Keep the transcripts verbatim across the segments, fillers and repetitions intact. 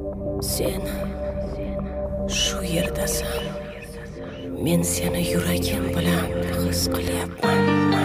Sen shu yerdasan. Men seni yuragim bilan his qilyapman.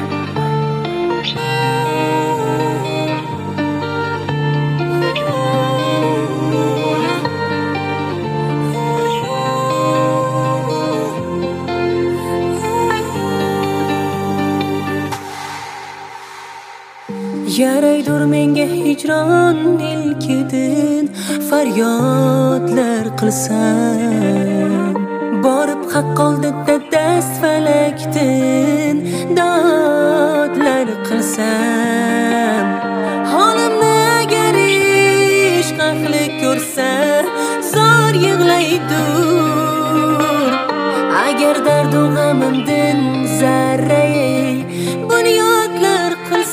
Yaraydur menga hijron ilkidin faryodlar qilsam, borib haq oldida dast falakdin dodlar qilsam, holimni agar ishq ahli ko'rsa zor yig'laydur. Agar dardu g'amimdin zarrai bunyodlar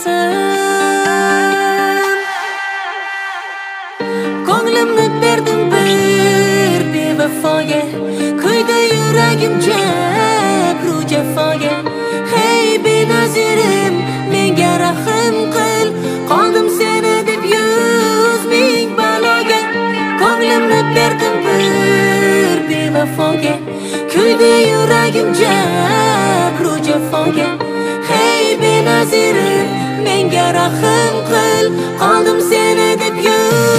qilsam, ko'nglimni berdim bir bevafoga, kuyda yuragim jabru jafoga. Hey benazirim, menga rahm qil, qoldim seni deb yuz ming baloga. Ko'nglimni berdim bir bevafoga, kuyda yuragim jabru jafoga. Hey benazirim, menga rahm qil, qoldim seni deb yuz